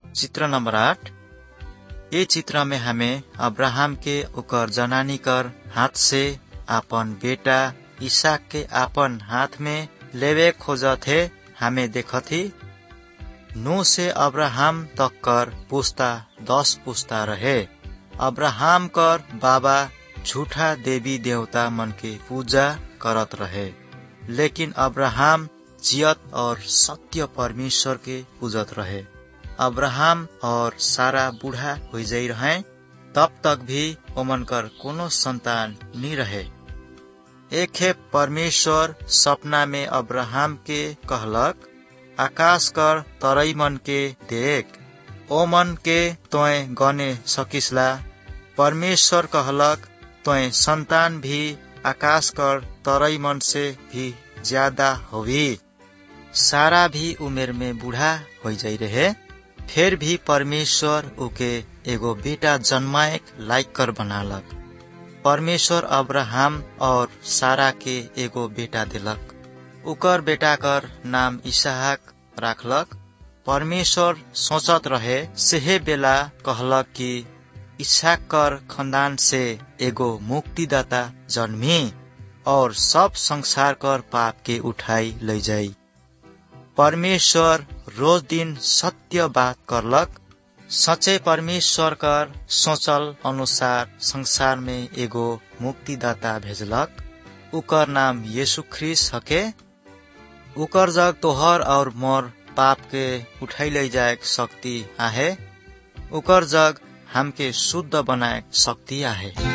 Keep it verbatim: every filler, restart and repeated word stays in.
चित्र नंबर आठ। ये चित्र में हमें अब्राहम के ओकर जनानी कर हाथ से आपन बेटा इसहाक के आपन हाथ में लेवे खोजत थे हमें देखथी। नूह से अब्राहम तक कर पुस्ता दस पुस्ता रहे। अब्राहम कर बाबा झूठा देवी देवता मन के पूजा करत रहे, लेकिन अब्राहम जियत और सत्य परमेश्वर के पूजत रहे। अब्राहम और सारा बूढ़ा हो जाई रहे, तब तक भी ओमन कर कोनो संतान नहीं रहे। एक है परमेश्वर सपना में अब्राहम के कहलक, आकाश कर तरई मन के देख, ओ मन के तोय गने सकिसला। परमेश्वर कहलक, तोय संतान भी आकाश कर तरई मन से भी ज्यादा होवी। सारा भी उमेर में बूढ़ा हो जाई रहे, फिर भी परमेश्वर उके एगो बेटा जन्माएक लायक कर बनालक। परमेश्वर अब्राहम और सारा के एगो बेटा दिलक। उकर बेटा कर नाम इसहाक राखलक। परमेश्वर सोचत रहे सेहे बेला कहलक कि इसहाक कर खानदान से एगो मुक्तिदाता जन्मी और सब संसार कर पाप के उठाई ले जाई। परमेश्वर रोज दिन सत्य बात करलक। सच्चे परमेश्वर कर सोचल अनुसार संसार में एगो मुक्तिदाता भेजलक। उकर नाम यीशु ख्रीष्ट हके। उकर जग तोहर और मोर पाप के उठाई ले जाए शक्ति आहे। उकर जग हमके शुद्ध बनाए शक्ति आहे।